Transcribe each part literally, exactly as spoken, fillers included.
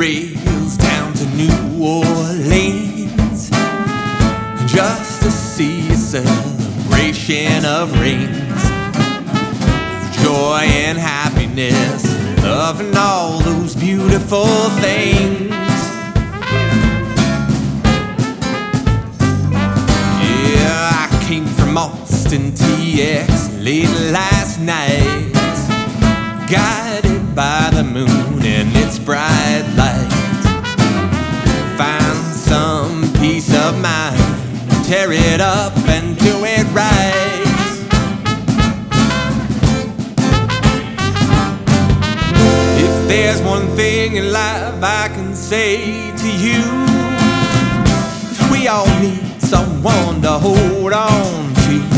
rails down to New Orleans just to see a celebration of rings, joy and happiness, love and all those beautiful things. Yeah, I came from Austin T X late last night, guided by the moon and its bright light. Find some peace of mind, tear it up and do it right. If there's one thing in life I can say to you, we all need someone to hold on to.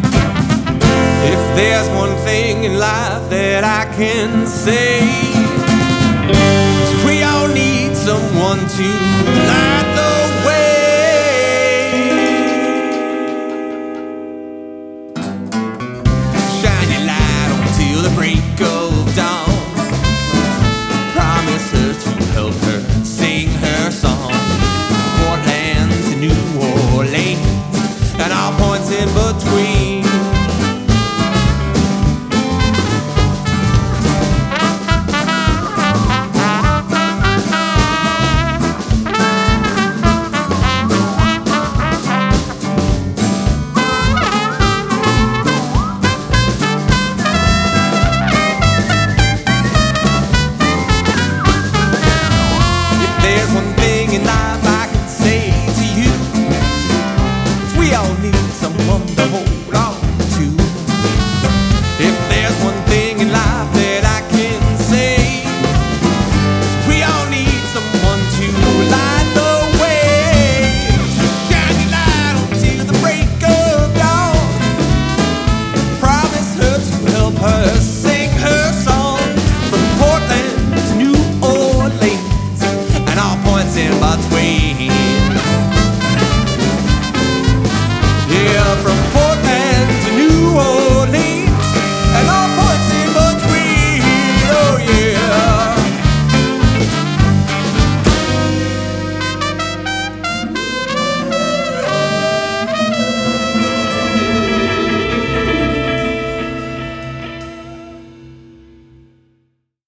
If there's one thing in life that I can say, we all need someone to light the way. Shine your light on till the break of dawn. Promise her to help her sing her song. Portland to New Orleans and all points in between. There's one thing in life I can say to you, we all need someone to hold on to. If there's one thing in life that I can say, we all need someone to lie.